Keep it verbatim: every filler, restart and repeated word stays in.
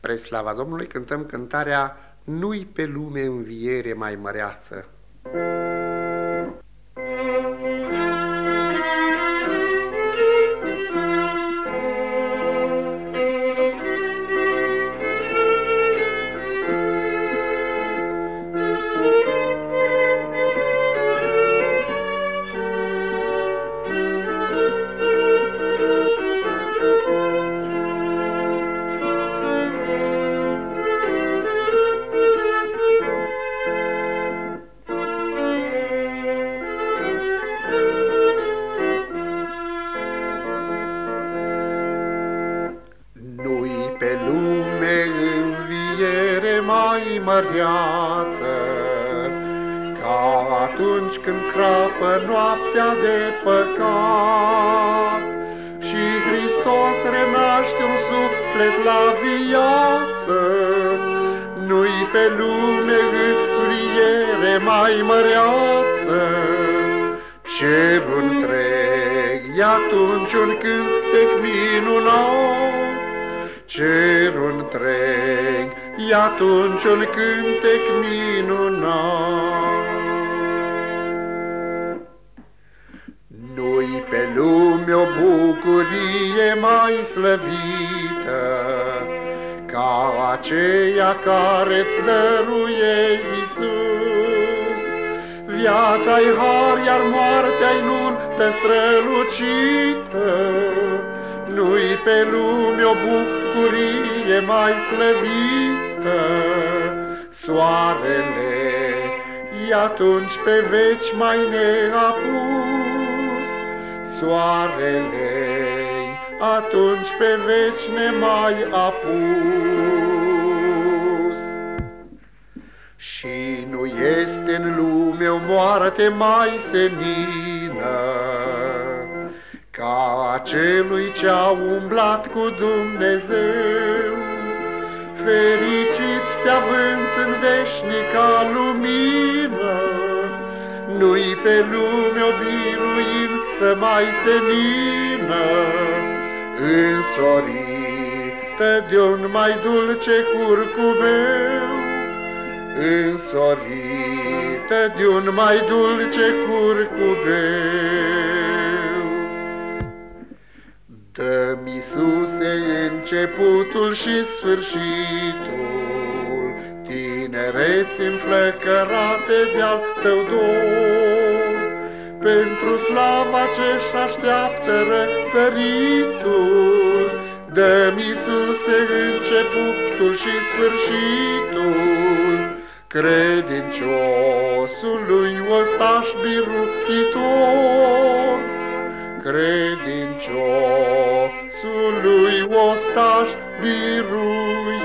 Spre slava Domnului cântăm cântarea Nu-i pe lume înviere mai măreață. Pe lume înviere mai măreață, ca atunci când crapă noaptea de păcat și Hristos renaște un suflet la viață. Nu-i pe lume înviere mai măreață, cerul întreg e atunci un cântec minunat. Cerul întreg e atunci un cântec minunat. Nu-i pe lume o bucurie mai slăvită ca aceea care-ți dăruie Iisus. Viața-i har, iar moartea-i nuntă strălucită. Nu-i pe lume o bucurie mai slăvită, soarele e atunci pe veci mai neapus, soarele atunci pe veci nemai apus. Și nu este în lume o moarte mai senină ca acelui ce-a umblat cu Dumnezeu. Fericiți te-avânți în veșnica lumină, nu-i pe lume o biruință mai senină, însorită de un mai dulce curcubeu, însorită de un mai dulce curcubeu. Dă-mi, Iisuse, începutul și sfârșitul, tinereți înflăcărate de-al Tău dor, pentru slava ce-și așteaptă răsăritul. Dă-mi, Iisuse, începutul și sfârșitul, credinciosului ostaș biruitor, credinciosului ostaș biruitor.